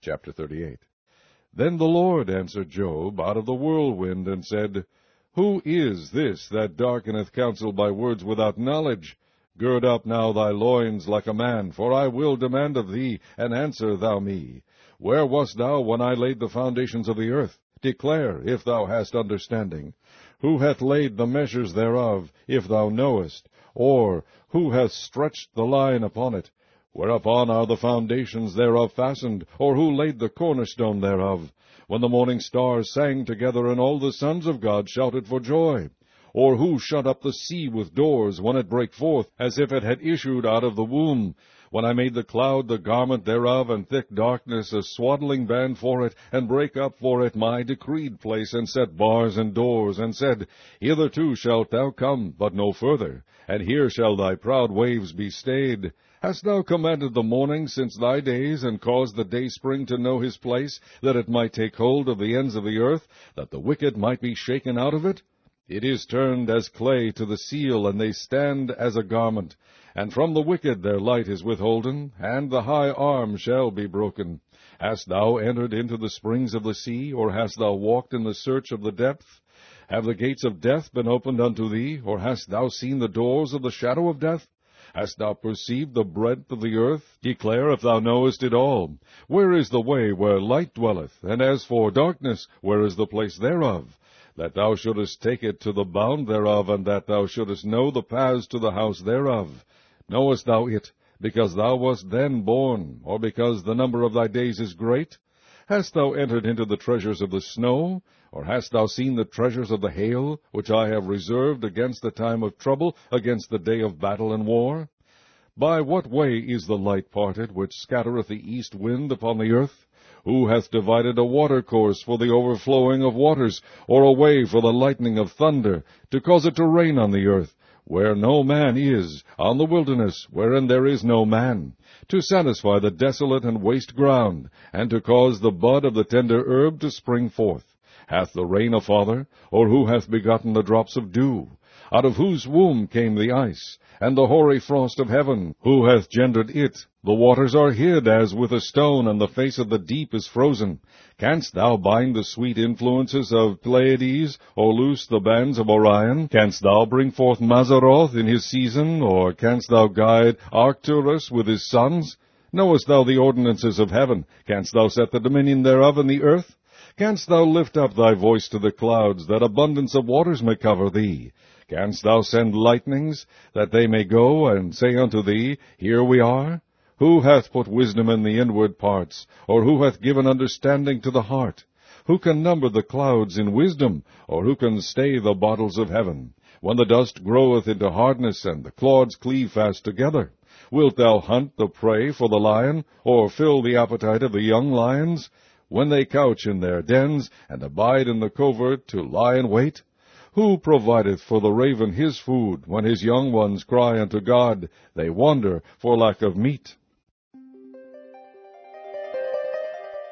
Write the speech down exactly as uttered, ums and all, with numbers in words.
Chapter thirty-eight. Then the Lord answered Job out of the whirlwind, and said, Who is this that darkeneth counsel by words without knowledge? Gird up now thy loins like a man, for I will demand of thee, and answer thou me. Where wast thou when I laid the foundations of the earth? Declare, if thou hast understanding. Who hath laid the measures thereof, if thou knowest? Or who hath stretched the line upon it? Whereupon are the foundations thereof fastened? Or who laid the cornerstone thereof? When the morning stars sang together, and all the sons of God shouted for joy? Or who shut up the sea with doors, when it brake forth, as if it had issued out of the womb? When I made the cloud the garment thereof, and thick darkness a swaddling band for it, and brake up for it my decreed place, and set bars and doors, and said, Hitherto shalt thou come, but no further, and here shall thy proud waves be stayed. Hast thou commanded the morning since thy days, and caused the dayspring to know his place, that it might take hold of the ends of the earth, that the wicked might be shaken out of it? It is turned as clay to the seal, and they stand as a garment. And from the wicked their light is withholden, and the high arm shall be broken. Hast thou entered into the springs of the sea, or hast thou walked in the search of the depth? Have the gates of death been opened unto thee, or hast thou seen the doors of the shadow of death? Hast thou perceived the breadth of the earth? Declare, if thou knowest it all. Where is the way where light dwelleth? And as for darkness, where is the place thereof? That thou shouldest take it to the bound thereof, and that thou shouldest know the paths to the house thereof. Knowest thou it, because thou wast then born, or because the number of thy days is great? Hast thou entered into the treasures of the snow? Or hast thou seen the treasures of the hail, which I have reserved against the time of trouble, against the day of battle and war? By what way is the light parted, which scattereth the east wind upon the earth? Who hath divided a watercourse for the overflowing of waters, or a way for the lightning of thunder, to cause it to rain on the earth, where no man is, on the wilderness, wherein there is no man, to satisfy the desolate and waste ground, and to cause the bud of the tender herb to spring forth? Hath the rain a father, or who hath begotten the drops of dew? Out of whose womb came the ice, and the hoary frost of heaven? Who hath gendered it? The waters are hid as with a stone, and the face of the deep is frozen. Canst thou bind the sweet influences of Pleiades, or loose the bands of Orion? Canst thou bring forth Mazzaroth in his season, or canst thou guide Arcturus with his sons? Knowest thou the ordinances of heaven? Canst thou set the dominion thereof in the earth? Canst thou lift up thy voice to the clouds, that abundance of waters may cover thee? Canst thou send lightnings, that they may go and say unto thee, Here we are? Who hath put wisdom in the inward parts, or who hath given understanding to the heart? Who can number the clouds in wisdom, or who can stay the bottles of heaven? When the dust groweth into hardness, and the clods cleave fast together, wilt thou hunt the prey for the lion, or fill the appetite of the young lions? When they couch in their dens, and abide in the covert to lie in wait? Who provideth for the raven his food, when his young ones cry unto God? They wander for lack of meat.